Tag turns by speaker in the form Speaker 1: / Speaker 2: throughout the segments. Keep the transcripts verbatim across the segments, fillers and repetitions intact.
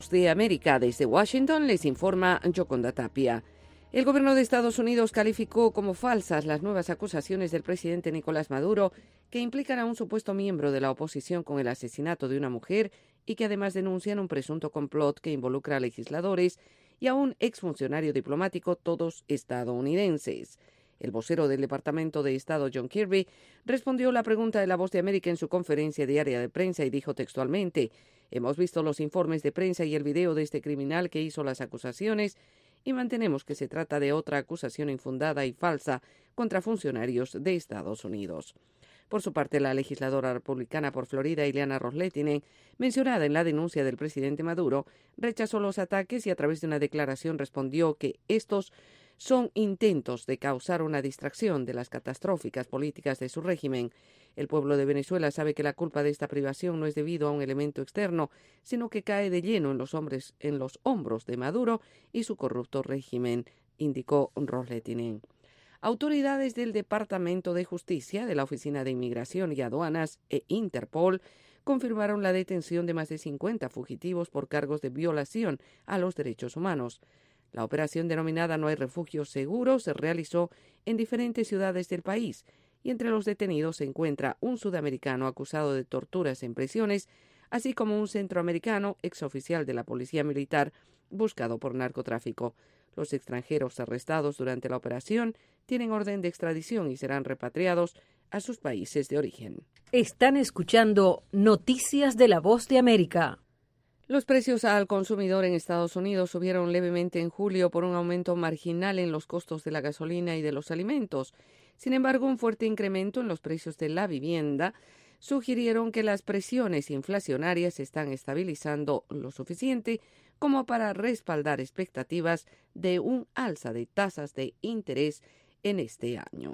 Speaker 1: De América, desde Washington les informa Yoconda Tapia. El gobierno de Estados Unidos calificó como falsas las nuevas acusaciones del presidente Nicolás Maduro que implican a un supuesto miembro de la oposición con el asesinato de una mujer y que además denuncian un presunto complot que involucra a legisladores y a un exfuncionario diplomático, todos estadounidenses. El vocero del Departamento de Estado, John Kirby, respondió la pregunta de La Voz de América en su conferencia diaria de prensa y dijo textualmente: «Hemos visto los informes de prensa y el video de este criminal que hizo las acusaciones y mantenemos que se trata de otra acusación infundada y falsa contra funcionarios de Estados Unidos». Por su parte, la legisladora republicana por Florida, Ileana Ros-Lehtinen, mencionada en la denuncia del presidente Maduro, rechazó los ataques y a través de una declaración respondió que estos son intentos de causar una distracción de las catastróficas políticas de su régimen. El pueblo de Venezuela sabe que la culpa de esta privación no es debido a un elemento externo, sino que cae de lleno en los, hombres, en los hombros de Maduro y su corrupto régimen, indicó Ros-Lehtinen. Autoridades del Departamento de Justicia, de la Oficina de Inmigración y Aduanas e Interpol confirmaron la detención de más de cincuenta fugitivos por cargos de violación a los derechos humanos. La operación denominada No hay refugio seguro se realizó en diferentes ciudades del país y entre los detenidos se encuentra un sudamericano acusado de torturas en prisiones, así como un centroamericano, exoficial de la Policía Militar, buscado por narcotráfico. Los extranjeros arrestados durante la operación tienen orden de extradición y serán repatriados a sus países de origen.
Speaker 2: Están escuchando Noticias de La Voz de América.
Speaker 1: Los precios al consumidor en Estados Unidos subieron levemente en julio por un aumento marginal en los costos de la gasolina y de los alimentos. Sin embargo, un fuerte incremento en los precios de la vivienda sugirieron que las presiones inflacionarias se están estabilizando lo suficiente como para respaldar expectativas de un alza de tasas de interés en este año.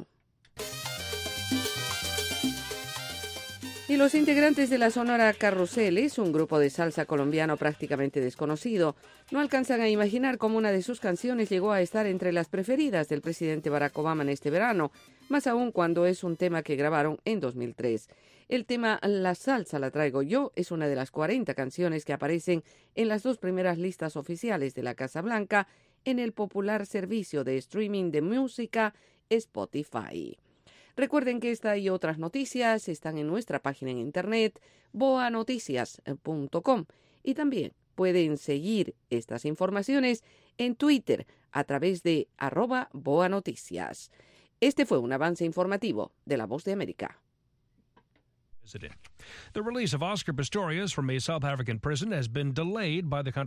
Speaker 1: Y los integrantes de la Sonora Carruseles, un grupo de salsa colombiano prácticamente desconocido, no alcanzan a imaginar cómo una de sus canciones llegó a estar entre las preferidas del presidente Barack Obama en este verano, más aún cuando es un tema que grabaron en dos mil tres. El tema La salsa la traigo yo es una de las cuarenta canciones que aparecen en las dos primeras listas oficiales de la Casa Blanca en el popular servicio de streaming de música Spotify. Recuerden que esta y otras noticias están en nuestra página en internet boa noticias punto com y también pueden seguir estas informaciones en Twitter a través de arroba boanoticias. Este fue un avance informativo de La Voz de América.
Speaker 3: The release of Oscar Pistorius from a South African prison has been delayed by the country.